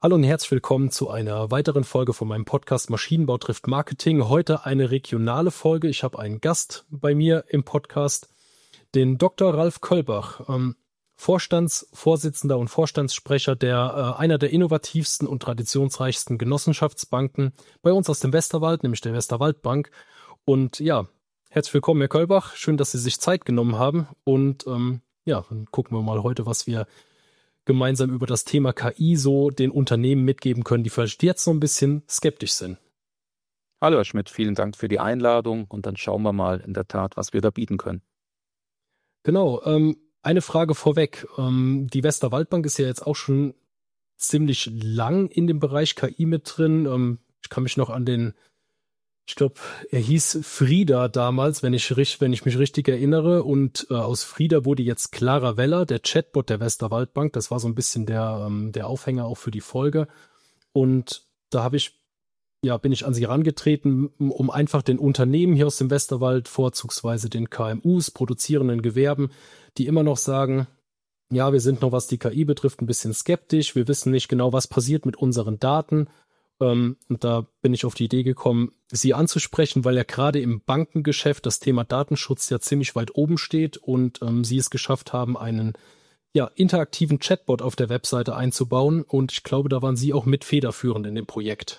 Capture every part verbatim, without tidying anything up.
Hallo und herzlich willkommen zu einer weiteren Folge von meinem Podcast Maschinenbau trifft Marketing. Heute eine regionale Folge. Ich habe einen Gast bei mir im Podcast, den Doktor Ralf Köllbach, ähm, Vorstandsvorsitzender und Vorstandssprecher der äh, einer der innovativsten und traditionsreichsten Genossenschaftsbanken bei uns aus dem Westerwald, nämlich der Westerwaldbank. Und ja, herzlich willkommen, Herr Köllbach. Schön, dass Sie sich Zeit genommen haben. Und ähm, ja, dann gucken wir mal heute, was wir gemeinsam über das Thema K I so den Unternehmen mitgeben können, die vielleicht jetzt so ein bisschen skeptisch sind. Hallo Herr Schmidt, vielen Dank für die Einladung und dann schauen wir mal in der Tat, was wir da bieten können. Genau, ähm, eine Frage vorweg. Ähm, die Westerwaldbank ist ja jetzt auch schon ziemlich lang in dem Bereich K I mit drin. Ähm, ich kann mich noch an den, ich glaube, er hieß Frieda damals, wenn ich, wenn ich mich richtig erinnere. Und äh, aus Frieda wurde jetzt Clara Weller, der Chatbot der Westerwaldbank. Das war so ein bisschen der, ähm, der Aufhänger auch für die Folge. Und da habe ich, ja, bin ich an sie herangetreten, um einfach den Unternehmen hier aus dem Westerwald, vorzugsweise den K M Us, produzierenden Gewerben, die immer noch sagen, ja, wir sind noch, was die K I betrifft, ein bisschen skeptisch. Wir wissen nicht genau, was passiert mit unseren Daten. Um, und da bin ich auf die Idee gekommen, Sie anzusprechen, weil ja gerade im Bankengeschäft das Thema Datenschutz ja ziemlich weit oben steht und um, Sie es geschafft haben, einen ja, interaktiven Chatbot auf der Webseite einzubauen. Und ich glaube, da waren Sie auch mit federführend in dem Projekt.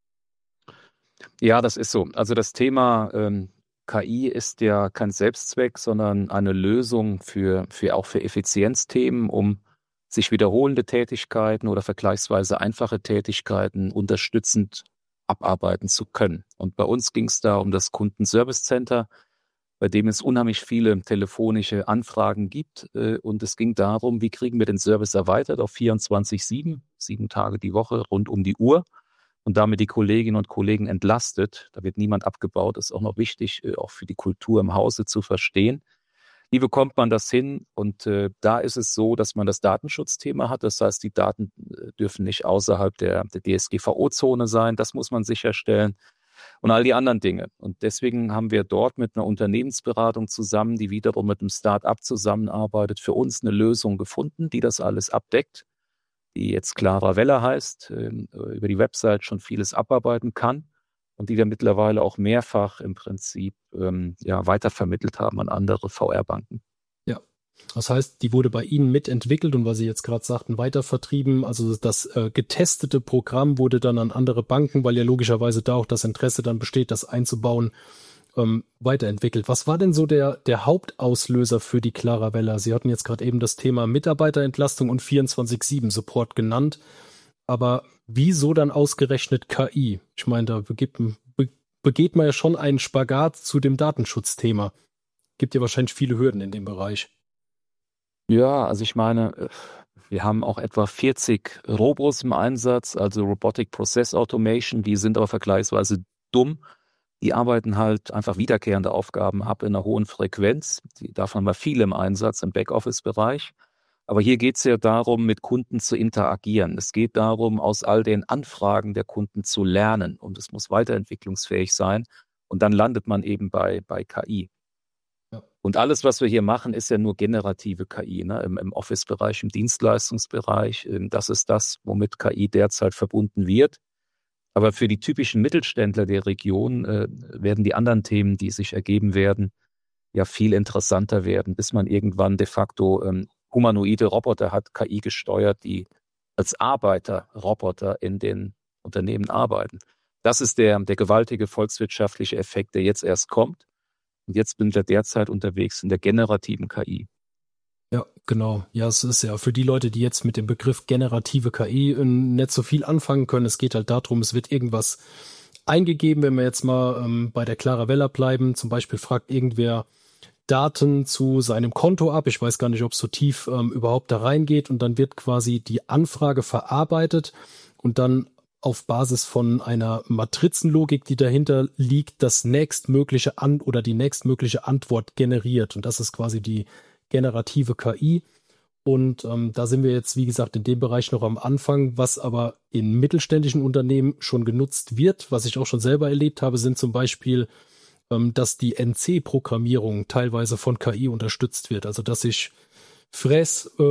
Ja, das ist so. Also das Thema ähm, K I ist ja kein Selbstzweck, sondern eine Lösung für, für auch für Effizienzthemen, um sich wiederholende Tätigkeiten oder vergleichsweise einfache Tätigkeiten unterstützend abarbeiten zu können. Und bei uns ging es da um das Kundenservice Center, bei dem es unheimlich viele telefonische Anfragen gibt. Äh, und es ging darum, wie kriegen wir den Service erweitert auf vierundzwanzig sieben, sieben Tage die Woche, rund um die Uhr. Und damit die Kolleginnen und Kollegen entlastet. Da wird niemand abgebaut. Das ist auch noch wichtig, äh, auch für die Kultur im Hause zu verstehen. Wie bekommt man das hin? Und äh, da ist es so, dass man das Datenschutzthema hat. Das heißt, die Daten äh, dürfen nicht außerhalb der, der D S G V O-Zone sein. Das muss man sicherstellen. Und all die anderen Dinge. Und deswegen haben wir dort mit einer Unternehmensberatung zusammen, die wiederum mit einem Start-up zusammenarbeitet, für uns eine Lösung gefunden, die das alles abdeckt, die jetzt Clara Weller heißt, äh, über die Website schon vieles abarbeiten kann. Und die wir mittlerweile auch mehrfach im Prinzip ähm, ja, weitervermittelt haben an andere V R-Banken. Ja, das heißt, die wurde bei Ihnen mitentwickelt und was Sie jetzt gerade sagten, weitervertrieben. Also das äh, getestete Programm wurde dann an andere Banken, weil ja logischerweise da auch das Interesse dann besteht, das einzubauen, ähm, weiterentwickelt. Was war denn so der, der Hauptauslöser für die Clara Weller? Sie hatten jetzt gerade eben das Thema Mitarbeiterentlastung und vierundzwanzig sieben Support genannt. Aber wieso dann ausgerechnet K I? Ich meine, da begeht, be, begeht man ja schon einen Spagat zu dem Datenschutzthema. Gibt ja wahrscheinlich viele Hürden in dem Bereich. Ja, also ich meine, wir haben auch etwa vierzig Robos im Einsatz, also Robotic Process Automation, die sind aber vergleichsweise dumm. Die arbeiten halt einfach wiederkehrende Aufgaben ab in einer hohen Frequenz. Die, davon haben wir viele im Einsatz im Backoffice-Bereich. Aber hier geht es ja darum, mit Kunden zu interagieren. Es geht darum, aus all den Anfragen der Kunden zu lernen. Und es muss weiterentwicklungsfähig sein. Und dann landet man eben bei, bei K I. Ja. Und alles, was wir hier machen, ist ja nur generative K I, ne? Im, im Office-Bereich, im Dienstleistungsbereich. Das ist das, womit K I derzeit verbunden wird. Aber für die typischen Mittelständler der Region äh, werden die anderen Themen, die sich ergeben werden, ja viel interessanter werden, bis man irgendwann de facto ähm, humanoide Roboter hat, K I gesteuert, die als Arbeiterroboter in den Unternehmen arbeiten. Das ist der, der gewaltige volkswirtschaftliche Effekt, der jetzt erst kommt. Und jetzt bin wir derzeit unterwegs in der generativen K I. Ja, genau. Ja, es ist ja für die Leute, die jetzt mit dem Begriff generative K I nicht so viel anfangen können. Es geht halt darum, es wird irgendwas eingegeben, wenn wir jetzt mal ähm, bei der Clara Weller bleiben. Zum Beispiel fragt irgendwer Daten zu seinem Konto ab. Ich weiß gar nicht, ob es so tief ähm, überhaupt da reingeht. Und dann wird quasi die Anfrage verarbeitet und dann auf Basis von einer Matrizenlogik, die dahinter liegt, das nächstmögliche An- oder die nächstmögliche Antwort generiert. Und das ist quasi die generative K I. Und ähm, da sind wir jetzt, wie gesagt, in dem Bereich noch am Anfang. Was aber in mittelständischen Unternehmen schon genutzt wird, was ich auch schon selber erlebt habe, sind zum Beispiel dass die N C-Programmierung teilweise von K I unterstützt wird. Also dass ich Fräs, äh,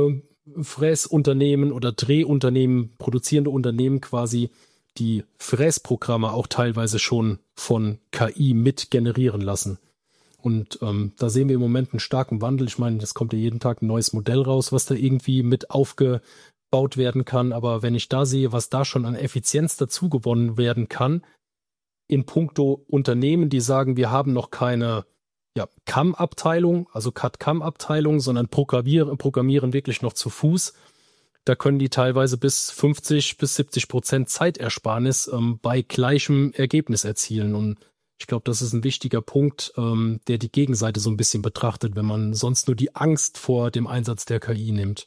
Fräsunternehmen oder Drehunternehmen, produzierende Unternehmen quasi die Fräsprogramme auch teilweise schon von K I mit generieren lassen. Und ähm, da sehen wir im Moment einen starken Wandel. Ich meine, es kommt ja jeden Tag ein neues Modell raus, was da irgendwie mit aufgebaut werden kann. Aber wenn ich da sehe, was da schon an Effizienz dazu gewonnen werden kann, in puncto Unternehmen, die sagen, wir haben noch keine ja, C A M-Abteilung, also C A D-C A M-Abteilung, sondern programmieren, programmieren wirklich noch zu Fuß. Da können die teilweise bis fünfzig bis siebzig Prozent Zeitersparnis ähm, bei gleichem Ergebnis erzielen. Und ich glaube, das ist ein wichtiger Punkt, ähm, der die Gegenseite so ein bisschen betrachtet, wenn man sonst nur die Angst vor dem Einsatz der K I nimmt.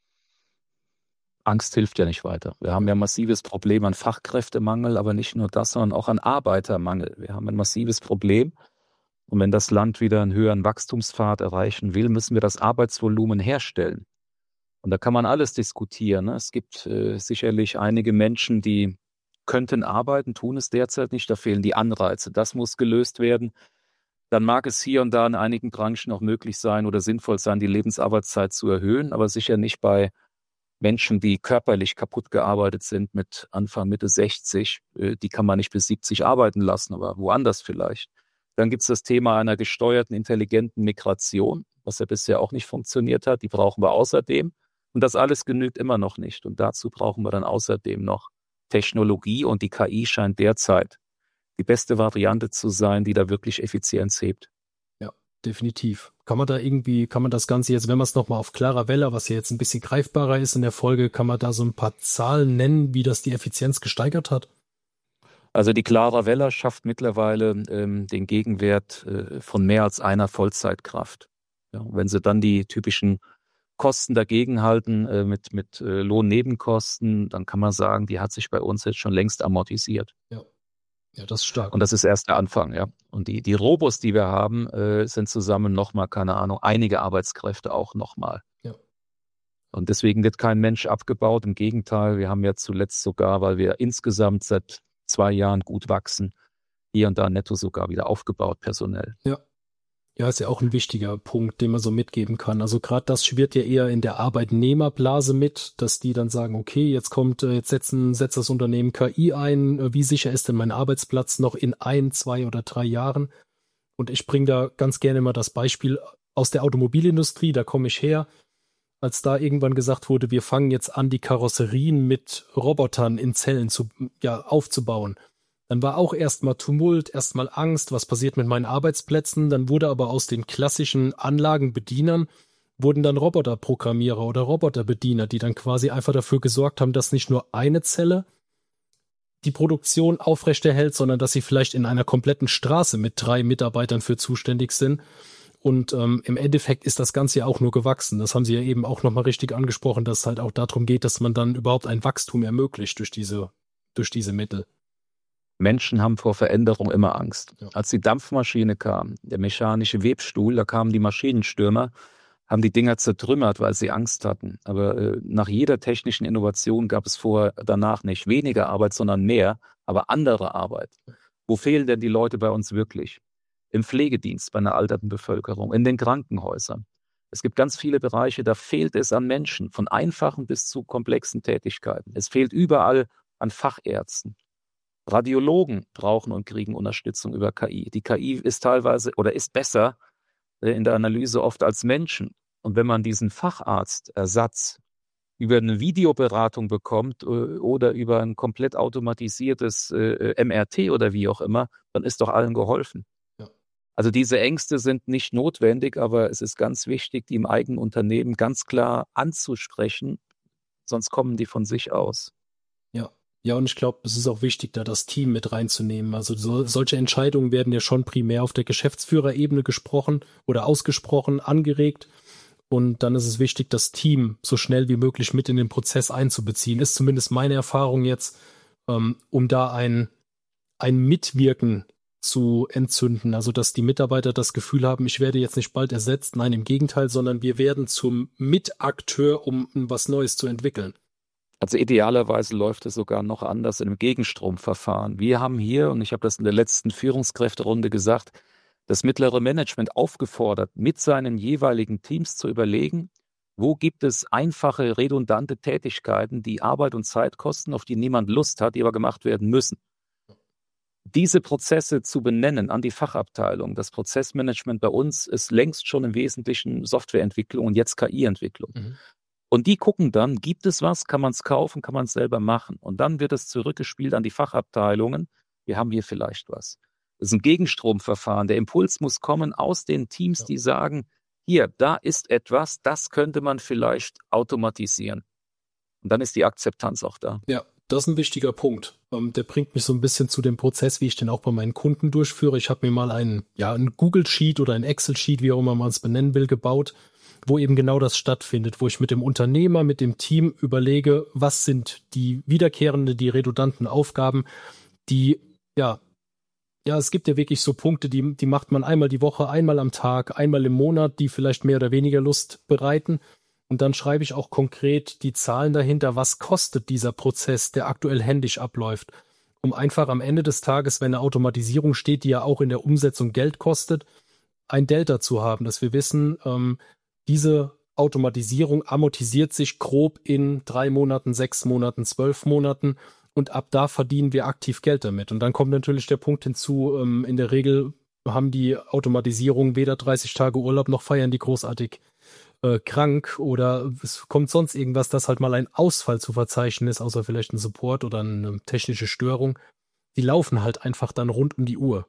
Angst hilft ja nicht weiter. Wir haben ja ein massives Problem an Fachkräftemangel, aber nicht nur das, sondern auch an Arbeitermangel. Wir haben ein massives Problem. Und wenn das Land wieder einen höheren Wachstumspfad erreichen will, müssen wir das Arbeitsvolumen herstellen. Und da kann man alles diskutieren. Ne? Es gibt äh, sicherlich einige Menschen, die könnten arbeiten, tun es derzeit nicht. Da fehlen die Anreize. Das muss gelöst werden. Dann mag es hier und da in einigen Branchen auch möglich sein oder sinnvoll sein, die Lebensarbeitszeit zu erhöhen, aber sicher nicht bei Menschen, die körperlich kaputt gearbeitet sind mit Anfang, Mitte sechzig. Äh, die kann man nicht bis siebzig arbeiten lassen, aber woanders vielleicht. Dann gibt es das Thema einer gesteuerten, intelligenten Migration, was ja bisher auch nicht funktioniert hat. Die brauchen wir außerdem. Und das alles genügt immer noch nicht. Und dazu brauchen wir dann außerdem noch Technologie. Und die K I scheint derzeit die beste Variante zu sein, die da wirklich Effizienz hebt. Ja, definitiv. Kann man da irgendwie, kann man das Ganze jetzt, wenn man es nochmal auf klarer Welle, was ja jetzt ein bisschen greifbarer ist in der Folge, kann man da so ein paar Zahlen nennen, wie das die Effizienz gesteigert hat? Also die Clara Vella schafft mittlerweile ähm, den Gegenwert äh, von mehr als einer Vollzeitkraft. Ja, wenn sie dann die typischen Kosten dagegenhalten äh, mit, mit äh, Lohnnebenkosten, dann kann man sagen, die hat sich bei uns jetzt schon längst amortisiert. Ja, ja, das ist stark. Und das ist erst der Anfang, ja. Und die, die Robos, die wir haben, äh, sind zusammen nochmal, keine Ahnung, einige Arbeitskräfte auch nochmal. Ja. Und deswegen wird kein Mensch abgebaut. Im Gegenteil, wir haben ja zuletzt sogar, weil wir insgesamt seit zwei Jahren gut wachsen, hier und da netto sogar wieder aufgebaut, personell. Ja. Ja, ist ja auch ein wichtiger Punkt, den man so mitgeben kann. Also gerade das schwirrt ja eher in der Arbeitnehmerblase mit, dass die dann sagen, okay, jetzt kommt, jetzt setzen, setzt das Unternehmen K I ein, wie sicher ist denn mein Arbeitsplatz noch in ein, zwei oder drei Jahren? Und ich bringe da ganz gerne mal das Beispiel aus der Automobilindustrie, da komme ich her, als da irgendwann gesagt wurde, wir fangen jetzt an, die Karosserien mit Robotern in Zellen zu, ja, aufzubauen. Dann war auch erstmal Tumult, erstmal Angst, was passiert mit meinen Arbeitsplätzen. Dann wurde aber aus den klassischen Anlagenbedienern, wurden dann Roboterprogrammierer oder Roboterbediener, die dann quasi einfach dafür gesorgt haben, dass nicht nur eine Zelle die Produktion aufrechterhält, sondern dass sie vielleicht in einer kompletten Straße mit drei Mitarbeitern für zuständig sind. Und ähm, im Endeffekt ist das Ganze ja auch nur gewachsen. Das haben Sie ja eben auch nochmal richtig angesprochen, dass es halt auch darum geht, dass man dann überhaupt ein Wachstum ermöglicht durch diese, durch diese Mittel. Menschen haben vor Veränderung immer Angst. Ja. Als die Dampfmaschine kam, der mechanische Webstuhl, da kamen die Maschinenstürmer, haben die Dinger zertrümmert, weil sie Angst hatten. Aber äh, nach jeder technischen Innovation gab es vorher danach nicht weniger Arbeit, sondern mehr, aber andere Arbeit. Wo fehlen denn die Leute bei uns wirklich? Im Pflegedienst, bei einer alternden Bevölkerung, in den Krankenhäusern. Es gibt ganz viele Bereiche, da fehlt es an Menschen, von einfachen bis zu komplexen Tätigkeiten. Es fehlt überall an Fachärzten. Radiologen brauchen und kriegen Unterstützung über K I. Die K I ist teilweise oder ist besser in der Analyse oft als Menschen. Und wenn man diesen Facharztersatz über eine Videoberatung bekommt oder über ein komplett automatisiertes M R T oder wie auch immer, dann ist doch allen geholfen. Ja. Also diese Ängste sind nicht notwendig, aber es ist ganz wichtig, die im eigenen Unternehmen ganz klar anzusprechen, sonst kommen die von sich aus. Ja. Ja, und ich glaube, es ist auch wichtig, da das Team mit reinzunehmen. Also so, solche Entscheidungen werden ja schon primär auf der Geschäftsführerebene gesprochen oder ausgesprochen, angeregt. Und dann ist es wichtig, das Team so schnell wie möglich mit in den Prozess einzubeziehen. Ist zumindest meine Erfahrung jetzt, ähm, um da ein, ein Mitwirken zu entzünden. Also dass die Mitarbeiter das Gefühl haben, ich werde jetzt nicht bald ersetzt. Nein, im Gegenteil, sondern wir werden zum Mitakteur, um was Neues zu entwickeln. Also idealerweise läuft es sogar noch anders in einem Gegenstromverfahren. Wir haben hier, und ich habe das in der letzten Führungskräfterunde gesagt, das mittlere Management aufgefordert, mit seinen jeweiligen Teams zu überlegen, Wo gibt es einfache, redundante Tätigkeiten, die Arbeit und Zeit kosten, auf die niemand Lust hat, die aber gemacht werden müssen? Diese Prozesse zu benennen an die Fachabteilung. Das Prozessmanagement bei uns ist längst schon im Wesentlichen Softwareentwicklung und jetzt K I-Entwicklung. Mhm. Und die gucken dann, gibt es was, kann man es kaufen, kann man es selber machen. Und dann wird es zurückgespielt an die Fachabteilungen. Wir haben hier vielleicht was. Das ist ein Gegenstromverfahren. Der Impuls muss kommen aus den Teams, ja. die sagen, hier, da ist etwas, das könnte man vielleicht automatisieren. Und dann ist die Akzeptanz auch da. Ja, das ist ein wichtiger Punkt. Ähm, der bringt mich so ein bisschen zu dem Prozess, wie ich den auch bei meinen Kunden durchführe. Ich habe mir mal einen, ja, ein Google-Sheet oder ein Excel-Sheet, wie auch immer man es benennen will, gebaut, wo eben genau das stattfindet, wo ich mit dem Unternehmer, mit dem Team überlege, was sind die wiederkehrenden, die redundanten Aufgaben, die, ja, ja, es gibt ja wirklich so Punkte, die, die macht man einmal die Woche, einmal am Tag, einmal im Monat, die vielleicht mehr oder weniger Lust bereiten. Und dann schreibe ich auch konkret die Zahlen dahinter, was kostet dieser Prozess, der aktuell händisch abläuft, um einfach am Ende des Tages, wenn eine Automatisierung steht, die ja auch in der Umsetzung Geld kostet, ein Delta zu haben, dass wir wissen, ähm, diese Automatisierung amortisiert sich grob in drei Monaten, sechs Monaten, zwölf Monaten und ab da verdienen wir aktiv Geld damit. Und dann kommt natürlich der Punkt hinzu, ähm, in der Regel haben die Automatisierungen weder dreißig Tage Urlaub noch feiern die großartig äh, krank oder es kommt sonst irgendwas, dass halt mal ein Ausfall zu verzeichnen ist, außer vielleicht ein Support oder eine technische Störung. Die laufen halt einfach dann rund um die Uhr.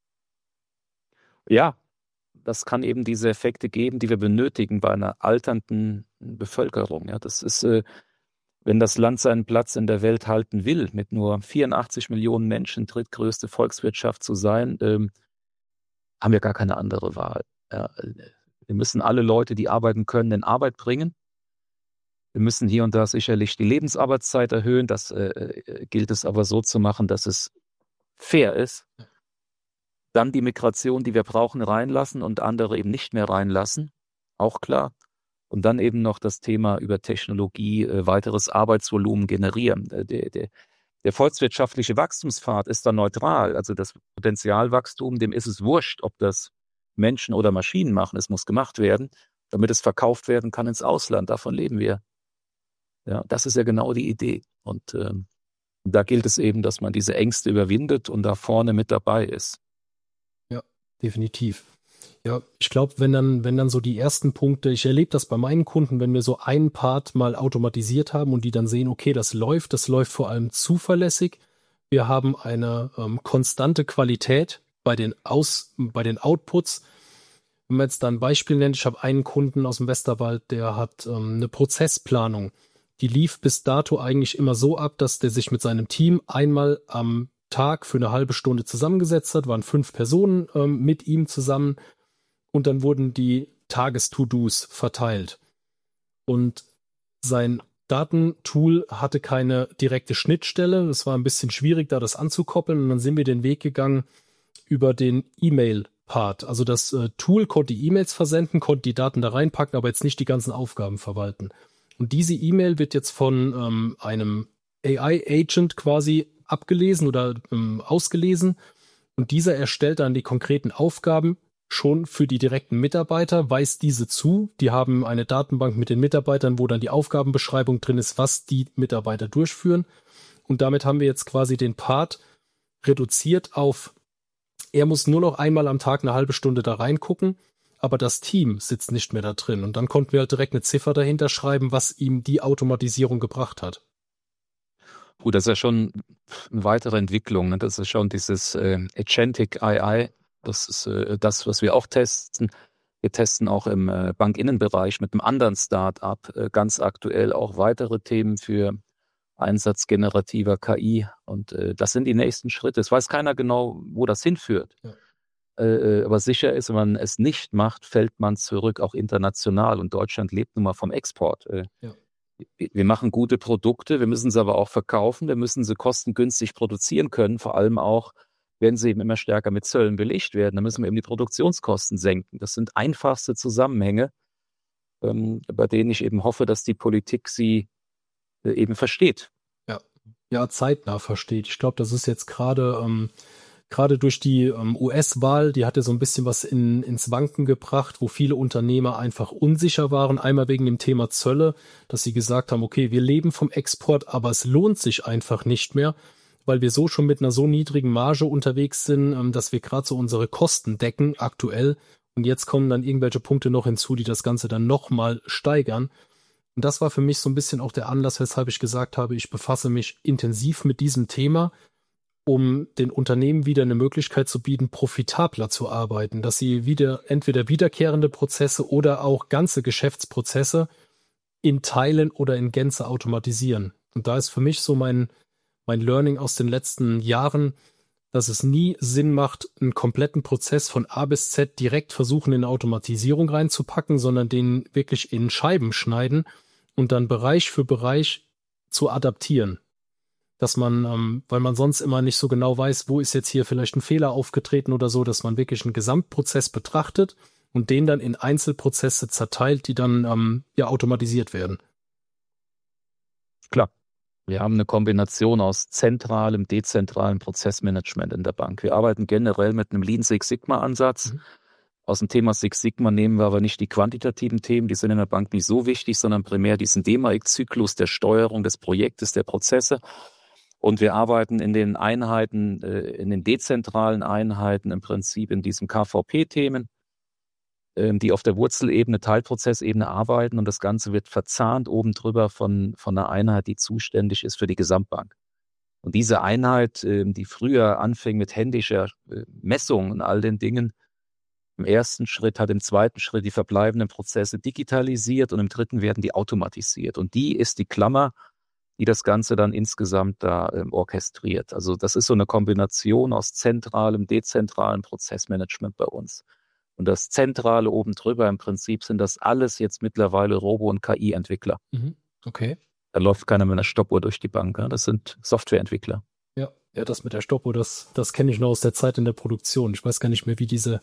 Ja, das kann eben diese Effekte geben, die wir benötigen bei einer alternden Bevölkerung. Ja, das ist, äh, wenn das Land seinen Platz in der Welt halten will, mit nur vierundachtzig Millionen Menschen drittgrößte Volkswirtschaft zu sein, ähm, haben wir gar keine andere Wahl. Ja, wir müssen alle Leute, die arbeiten können, in Arbeit bringen. Wir müssen hier und da sicherlich die Lebensarbeitszeit erhöhen. Das äh, gilt es aber so zu machen, dass es fair ist. Dann die Migration, die wir brauchen, reinlassen und andere eben nicht mehr reinlassen. Auch klar. Und dann eben noch das Thema über Technologie, äh, weiteres Arbeitsvolumen generieren. Äh, der, der, der volkswirtschaftliche Wachstumspfad ist dann neutral. Also das Potenzialwachstum, dem ist es wurscht, ob das Menschen oder Maschinen machen. Es muss gemacht werden, damit es verkauft werden kann ins Ausland. Davon leben wir. Ja, das ist ja genau die Idee. Und ähm, da gilt es eben, dass man diese Ängste überwindet und da vorne mit dabei ist. Definitiv. Ja, ich glaube, wenn dann, wenn dann so die ersten Punkte, ich erlebe das bei meinen Kunden, wenn wir so einen Part mal automatisiert haben und die dann sehen, okay, das läuft, das läuft vor allem zuverlässig. Wir haben eine ähm, konstante Qualität bei den Aus, bei den Outputs. Wenn man jetzt da ein Beispiel nennt, ich habe einen Kunden aus dem Westerwald, der hat ähm, eine Prozessplanung. Die lief bis dato eigentlich immer so ab, dass der sich mit seinem Team einmal am Tag für eine halbe Stunde zusammengesetzt hat, waren fünf Personen ähm, mit ihm zusammen und dann wurden die Tages-To-Dos verteilt. Und sein Datentool hatte keine direkte Schnittstelle, es war ein bisschen schwierig, da das anzukoppeln und dann sind wir den Weg gegangen über den E-Mail-Part. Also das äh, Tool konnte die E-Mails versenden, konnte die Daten da reinpacken, aber jetzt nicht die ganzen Aufgaben verwalten. Und diese E-Mail wird jetzt von ähm, einem A I-Agent quasi abgelesen oder ähm, ausgelesen und dieser erstellt dann die konkreten Aufgaben schon für die direkten Mitarbeiter, weist diese zu. Die haben eine Datenbank mit den Mitarbeitern, wo dann die Aufgabenbeschreibung drin ist, was die Mitarbeiter durchführen. Und damit haben wir jetzt quasi den Part reduziert auf, er muss nur noch einmal am Tag eine halbe Stunde da reingucken, aber das Team sitzt nicht mehr da drin. Und dann konnten wir halt direkt eine Ziffer dahinter schreiben, was ihm die Automatisierung gebracht hat. Gut, das ist ja schon eine weitere Entwicklung. Ne? Das ist schon dieses äh, Agentic A I. Das ist äh, das, was wir auch testen. Wir testen auch im äh, Bankinnenbereich mit einem anderen Start-up äh, ganz aktuell auch weitere Themen für Einsatz generativer K I. Und äh, das sind die nächsten Schritte. Es weiß keiner genau, wo das hinführt. Ja. Äh, aber sicher ist, wenn man es nicht macht, fällt man zurück, auch international. Und Deutschland lebt nun mal vom Export. Äh, ja. Wir machen gute Produkte, wir müssen sie aber auch verkaufen, wir müssen sie kostengünstig produzieren können, vor allem auch, wenn sie eben immer stärker mit Zöllen belegt werden. Dann müssen wir eben die Produktionskosten senken. Das sind einfachste Zusammenhänge, ähm, bei denen ich eben hoffe, dass die Politik sie äh, eben versteht. Ja, ja, zeitnah versteht. Ich glaube, das ist jetzt gerade ähm, gerade durch die ähm, U S-Wahl, die hatte so ein bisschen was in, ins Wanken gebracht, wo viele Unternehmer einfach unsicher waren. Einmal wegen dem Thema Zölle, dass sie gesagt haben, okay, wir leben vom Export, aber es lohnt sich einfach nicht mehr, weil wir so schon mit einer so niedrigen Marge unterwegs sind, ähm, dass wir gerade so unsere Kosten decken aktuell. Und jetzt kommen dann irgendwelche Punkte noch hinzu, die das Ganze dann nochmal steigern. Und das war für mich so ein bisschen auch der Anlass, weshalb ich gesagt habe, ich befasse mich intensiv mit diesem Thema, um den Unternehmen wieder eine Möglichkeit zu bieten, profitabler zu arbeiten, dass sie wieder entweder wiederkehrende Prozesse oder auch ganze Geschäftsprozesse in Teilen oder in Gänze automatisieren. Und da ist für mich so mein, mein Learning aus den letzten Jahren, dass es nie Sinn macht, einen kompletten Prozess von A bis Z direkt versuchen, in Automatisierung reinzupacken, sondern den wirklich in Scheiben schneiden und dann Bereich für Bereich zu adaptieren. Dass man, ähm, weil man sonst immer nicht so genau weiß, wo ist jetzt hier vielleicht ein Fehler aufgetreten oder so, dass man wirklich einen Gesamtprozess betrachtet und den dann in Einzelprozesse zerteilt, die dann ähm, ja automatisiert werden. Klar. Wir haben eine Kombination aus zentralem, dezentralem Prozessmanagement in der Bank. Wir arbeiten generell mit einem Lean Six Sigma Ansatz. Mhm. Aus dem Thema Six Sigma nehmen wir aber nicht die quantitativen Themen, die sind in der Bank nicht so wichtig, sondern primär diesen D M A I-Zyklus der Steuerung des Projektes, der Prozesse. Und wir arbeiten in den Einheiten, in den dezentralen Einheiten im Prinzip in diesen K V P-Themen, die auf der Wurzelebene, Teilprozessebene arbeiten, und das Ganze wird verzahnt oben drüber von, von einer Einheit, die zuständig ist für die Gesamtbank. Und diese Einheit, die früher anfing mit händischer Messung und all den Dingen, im ersten Schritt hat im zweiten Schritt die verbleibenden Prozesse digitalisiert und im dritten werden die automatisiert. Und die ist die Klammer, die das Ganze dann insgesamt da ähm, orchestriert. Also das ist so eine Kombination aus zentralem, dezentralem Prozessmanagement bei uns. Und das Zentrale oben drüber, im Prinzip sind das alles jetzt mittlerweile Robo- und K I-Entwickler. Mhm. Okay. Da läuft keiner mit einer Stoppuhr durch die Bank. Ja? Das sind Softwareentwickler. Ja, ja, das mit der Stoppuhr, das, das kenne ich noch aus der Zeit in der Produktion. Ich weiß gar nicht mehr, wie diese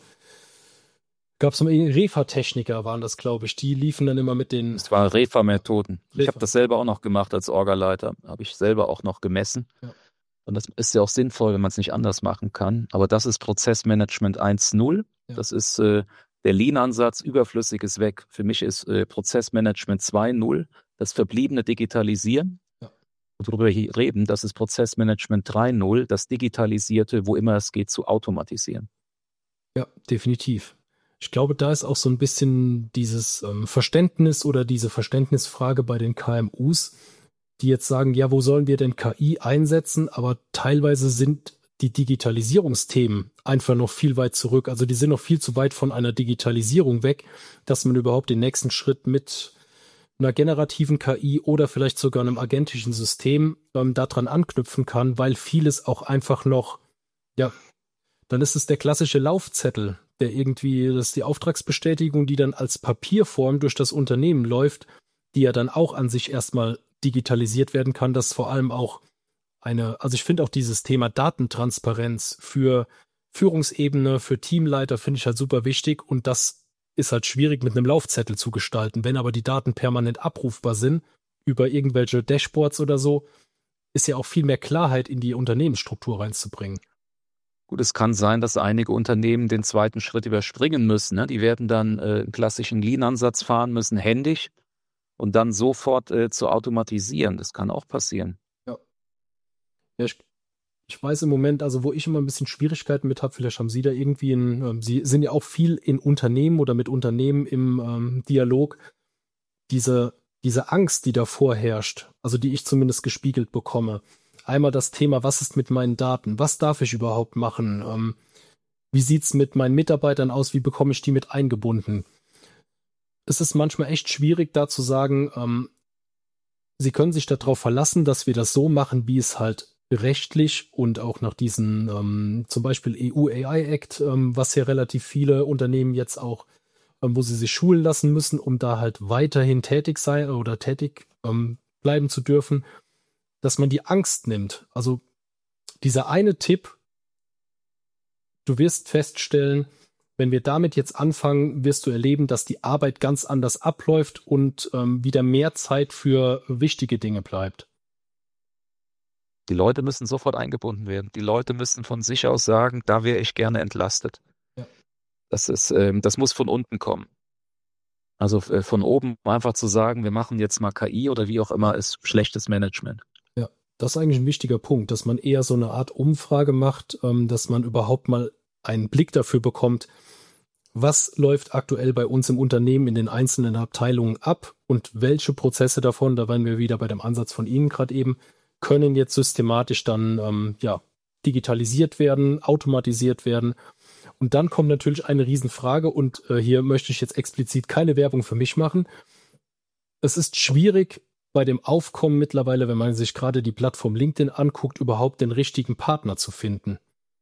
gab es noch Refa-Techniker, waren das, glaube ich. Die liefen dann immer mit den... Es waren Refa-Methoden. Refa. Ich habe das selber auch noch gemacht als Orgaleiter. Habe ich selber auch noch gemessen. Ja. Und das ist ja auch sinnvoll, wenn man es nicht anders machen kann. Aber das ist Prozessmanagement eins Punkt null. Ja. Das ist äh, der Lean-Ansatz, Überflüssiges weg. Für mich ist äh, Prozessmanagement zwei Punkt null, das verbliebene Digitalisieren. Ja. Worüber wir reden, das ist Prozessmanagement drei Punkt null, das Digitalisierte, wo immer es geht, zu automatisieren. Ja, definitiv. Ich glaube, da ist auch so ein bisschen dieses ähm, Verständnis oder diese Verständnisfrage bei den K M Us, die jetzt sagen, ja, wo sollen wir denn K I einsetzen? Aber teilweise sind die Digitalisierungsthemen einfach noch viel weit zurück. Also die sind noch viel zu weit von einer Digitalisierung weg, dass man überhaupt den nächsten Schritt mit einer generativen K I oder vielleicht sogar einem agentischen System ähm, daran anknüpfen kann, weil vieles auch einfach noch, ja, dann ist es der klassische Laufzettel, der irgendwie, das ist die Auftragsbestätigung, die dann als Papierform durch das Unternehmen läuft, die ja dann auch an sich erstmal digitalisiert werden kann, dass vor allem auch eine, also ich finde auch dieses Thema Datentransparenz für Führungsebene, für Teamleiter finde ich halt super wichtig, und das ist halt schwierig mit einem Laufzettel zu gestalten. Wenn aber die Daten permanent abrufbar sind über irgendwelche Dashboards oder so, ist ja auch viel mehr Klarheit in die Unternehmensstruktur reinzubringen. Gut, es kann sein, dass einige Unternehmen den zweiten Schritt überspringen müssen. Ne? Die werden dann äh, einen klassischen Lean-Ansatz fahren müssen, händisch, und dann sofort äh, zu automatisieren. Das kann auch passieren. Ja, ja ich, ich weiß im Moment, also wo ich immer ein bisschen Schwierigkeiten mit habe, vielleicht haben Sie da irgendwie, ein, ähm, Sie sind ja auch viel in Unternehmen oder mit Unternehmen im ähm, Dialog, diese, diese Angst, die da vorherrscht, also die ich zumindest gespiegelt bekomme. Einmal das Thema, was ist mit meinen Daten? Was darf ich überhaupt machen? Ähm, wie sieht's mit meinen Mitarbeitern aus? Wie bekomme ich die mit eingebunden? Es ist manchmal echt schwierig, da zu sagen, ähm, Sie können sich darauf verlassen, dass wir das so machen, wie es halt rechtlich und auch nach diesen, ähm, zum Beispiel E U A I Act, ähm, was ja relativ viele Unternehmen jetzt auch, ähm, wo sie sich schulen lassen müssen, um da halt weiterhin tätig sein oder tätig ähm, bleiben zu dürfen, dass man die Angst nimmt. Also dieser eine Tipp, du wirst feststellen, wenn wir damit jetzt anfangen, wirst du erleben, dass die Arbeit ganz anders abläuft und ähm, wieder mehr Zeit für wichtige Dinge bleibt. Die Leute müssen sofort eingebunden werden. Die Leute müssen von sich aus sagen, da wäre ich gerne entlastet. Ja. Das ist, ähm, das muss von unten kommen. Also äh, von oben einfach zu sagen, wir machen jetzt mal K I oder wie auch immer, ist schlechtes Management. Ja, das ist eigentlich ein wichtiger Punkt, dass man eher so eine Art Umfrage macht, ähm, dass man überhaupt mal einen Blick dafür bekommt, was läuft aktuell bei uns im Unternehmen in den einzelnen Abteilungen ab und welche Prozesse davon, da waren wir wieder bei dem Ansatz von Ihnen gerade eben, können jetzt systematisch dann ähm, ja, digitalisiert werden, automatisiert werden. Und dann kommt natürlich eine Riesenfrage und äh, hier möchte ich jetzt explizit keine Werbung für mich machen. Es ist schwierig bei dem Aufkommen mittlerweile, wenn man sich gerade die Plattform LinkedIn anguckt, überhaupt den richtigen Partner zu finden.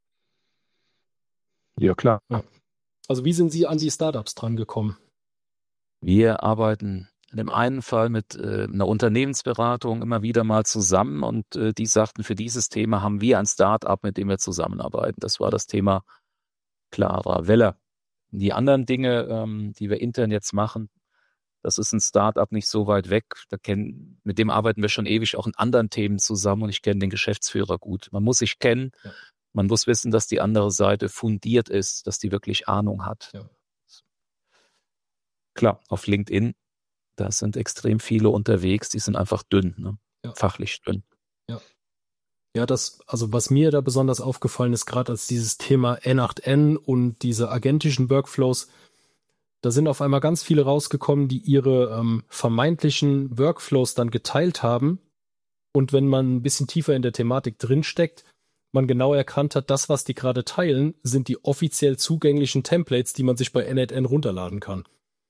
Ja, klar. Ja. Also wie sind Sie an die Startups drangekommen? Wir arbeiten in dem einen Fall mit äh, einer Unternehmensberatung immer wieder mal zusammen und äh, die sagten, für dieses Thema haben wir ein Startup, mit dem wir zusammenarbeiten. Das war das Thema Clara Weller. Die anderen Dinge, ähm, die wir intern jetzt machen, das ist ein Startup nicht so weit weg. Da kennen, mit dem arbeiten wir schon ewig auch in anderen Themen zusammen und ich kenne den Geschäftsführer gut. Man muss sich kennen. Ja. Man muss wissen, dass die andere Seite fundiert ist, dass die wirklich Ahnung hat. Ja. Klar, auf LinkedIn, da sind extrem viele unterwegs, die sind einfach dünn, ne? Ja. Fachlich dünn. Ja. Ja, das, also was mir da besonders aufgefallen ist, gerade als dieses Thema N acht N und diese agentischen Workflows, da sind auf einmal ganz viele rausgekommen, die ihre ähm, vermeintlichen Workflows dann geteilt haben. Und wenn man ein bisschen tiefer in der Thematik drinsteckt, man genau erkannt hat, das, was die gerade teilen, sind die offiziell zugänglichen Templates, die man sich bei N acht N runterladen kann.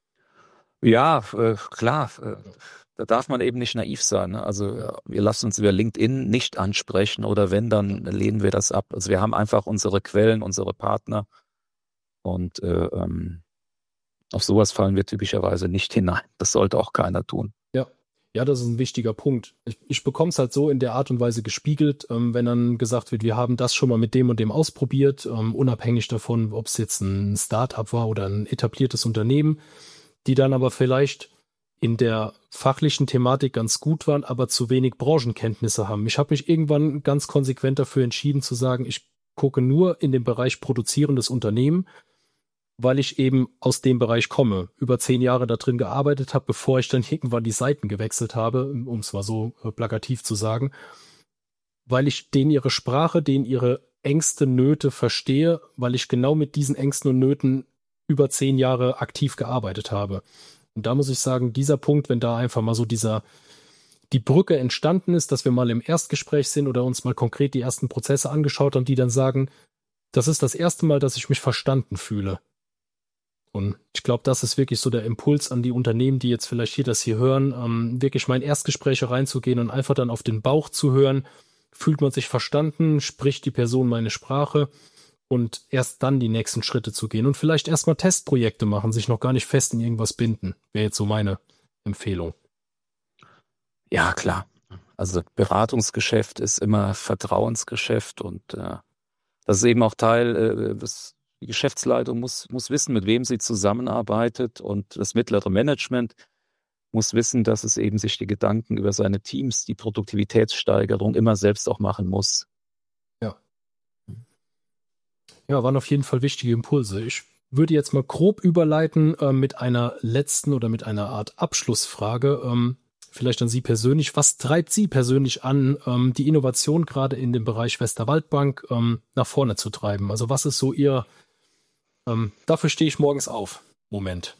Ja, äh, klar. Äh, da darf man eben nicht naiv sein. Ne? Also ja. Wir lassen uns über LinkedIn nicht ansprechen oder wenn, dann lehnen wir das ab. Also wir haben einfach unsere Quellen, unsere Partner und äh, ähm, auf sowas fallen wir typischerweise nicht hinein. Das sollte auch keiner tun. Ja, ja, das ist ein wichtiger Punkt. Ich, ich bekomme es halt so in der Art und Weise gespiegelt, ähm, wenn dann gesagt wird, wir haben das schon mal mit dem und dem ausprobiert, ähm, unabhängig davon, ob es jetzt ein Start-up war oder ein etabliertes Unternehmen, die dann aber vielleicht in der fachlichen Thematik ganz gut waren, aber zu wenig Branchenkenntnisse haben. Ich habe mich irgendwann ganz konsequent dafür entschieden zu sagen, ich gucke nur in den Bereich produzierendes Unternehmen, weil ich eben aus dem Bereich komme, über zehn Jahre da drin gearbeitet habe, bevor ich dann irgendwann die Seiten gewechselt habe, um es mal so äh, plakativ zu sagen, weil ich denen ihre Sprache, denen ihre Ängste, Nöte verstehe, weil ich genau mit diesen Ängsten und Nöten über zehn Jahre aktiv gearbeitet habe. Und da muss ich sagen, dieser Punkt, wenn da einfach mal so dieser, die Brücke entstanden ist, dass wir mal im Erstgespräch sind oder uns mal konkret die ersten Prozesse angeschaut haben, die dann sagen, das ist das erste Mal, dass ich mich verstanden fühle. Und ich glaube, das ist wirklich so der Impuls an die Unternehmen, die jetzt vielleicht hier das hier hören, ähm, wirklich mal in Erstgespräche reinzugehen und einfach dann auf den Bauch zu hören, fühlt man sich verstanden, spricht die Person meine Sprache und erst dann die nächsten Schritte zu gehen und vielleicht erstmal Testprojekte machen, sich noch gar nicht fest in irgendwas binden, wäre jetzt so meine Empfehlung. Ja, klar. Also Beratungsgeschäft ist immer Vertrauensgeschäft und äh, das ist eben auch Teil äh, des Die Geschäftsleitung muss, muss wissen, mit wem sie zusammenarbeitet und das mittlere Management muss wissen, dass es eben sich die Gedanken über seine Teams, die Produktivitätssteigerung immer selbst auch machen muss. Ja. Ja, waren auf jeden Fall wichtige Impulse. Ich würde jetzt mal grob überleiten äh, mit einer letzten oder mit einer Art Abschlussfrage. Ähm, vielleicht an Sie persönlich. Was treibt Sie persönlich an, ähm, die Innovation gerade in dem Bereich Westerwaldbank ähm, nach vorne zu treiben? Also was ist so Ihr Ähm, dafür stehe ich morgens auf. Moment.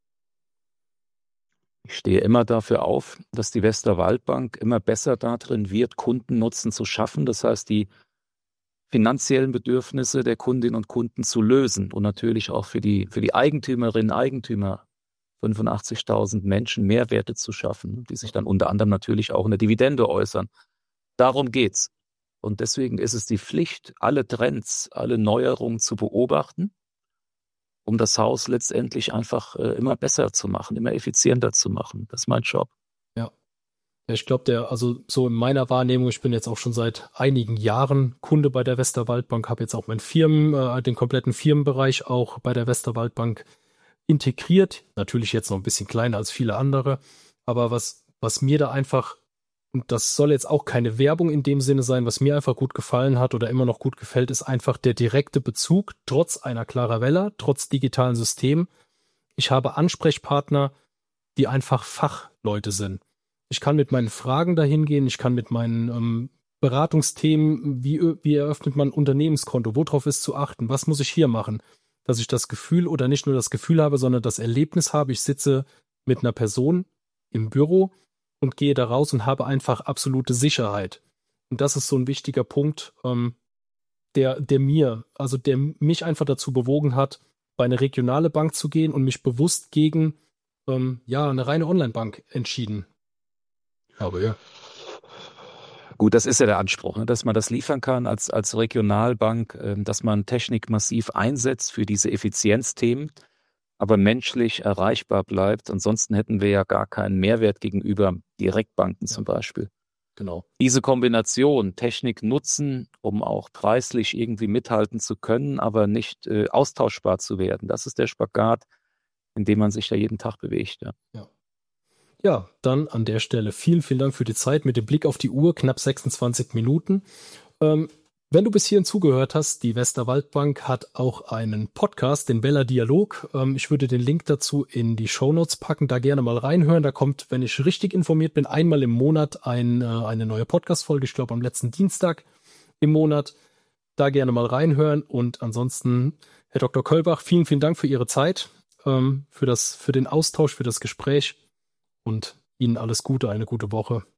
Ich stehe immer dafür auf, dass die Westerwaldbank immer besser darin wird, Kundennutzen zu schaffen. Das heißt, die finanziellen Bedürfnisse der Kundinnen und Kunden zu lösen und natürlich auch für die, für die Eigentümerinnen und Eigentümer, fünfundachtzigtausend Menschen, Mehrwerte zu schaffen, die sich dann unter anderem natürlich auch in der Dividende äußern. Darum geht's. Und deswegen ist es die Pflicht, alle Trends, alle Neuerungen zu beobachten, um das Haus letztendlich einfach äh, immer besser zu machen, immer effizienter zu machen. Das ist mein Job. Ja. Ja, ich glaube, der, also so in meiner Wahrnehmung, ich bin jetzt auch schon seit einigen Jahren Kunde bei der Westerwaldbank, habe jetzt auch meinen Firmen, äh, den kompletten Firmenbereich auch bei der Westerwaldbank integriert. Natürlich jetzt noch ein bisschen kleiner als viele andere. Aber was, was mir da einfach und das soll jetzt auch keine Werbung in dem Sinne sein, was mir einfach gut gefallen hat oder immer noch gut gefällt, ist einfach der direkte Bezug, trotz einer Claravella, trotz digitalen Systemen. Ich habe Ansprechpartner, die einfach Fachleute sind. Ich kann mit meinen Fragen dahin gehen, ich kann mit meinen ähm, Beratungsthemen, wie, wie eröffnet man ein Unternehmenskonto, worauf ist zu achten, was muss ich hier machen, dass ich das Gefühl oder nicht nur das Gefühl habe, sondern das Erlebnis habe, ich sitze mit einer Person im Büro und gehe da raus und habe einfach absolute Sicherheit. Und das ist so ein wichtiger Punkt, ähm, der, der mir, also der mich einfach dazu bewogen hat, bei eine regionale Bank zu gehen und mich bewusst gegen ähm, ja, eine reine Online-Bank entschieden. Aber ja. Gut, das ist ja der Anspruch, ne, dass man das liefern kann als, als Regionalbank, äh, dass man Technik massiv einsetzt für diese Effizienzthemen, aber menschlich erreichbar bleibt. Ansonsten hätten wir ja gar keinen Mehrwert gegenüber Direktbanken zum Beispiel. Genau. Diese Kombination, Technik nutzen, um auch preislich irgendwie mithalten zu können, aber nicht äh, austauschbar zu werden, das ist der Spagat, in dem man sich da jeden Tag bewegt. Ja. Ja. Ja, dann an der Stelle vielen, vielen Dank für die Zeit. Mit dem Blick auf die Uhr, knapp sechsundzwanzig Minuten. Ähm, wenn du bis hierhin zugehört hast, die Westerwaldbank hat auch einen Podcast, den Bella Dialog. Ähm, ich würde den Link dazu in die Shownotes packen, da gerne mal reinhören. Da kommt, wenn ich richtig informiert bin, einmal im Monat ein, äh, eine neue Podcast-Folge. Ich glaube am letzten Dienstag im Monat. Da gerne mal reinhören. Und ansonsten, Herr Doktor Köllbach, vielen, vielen Dank für Ihre Zeit, ähm, für das, für den Austausch, für das Gespräch. Und Ihnen alles Gute, eine gute Woche.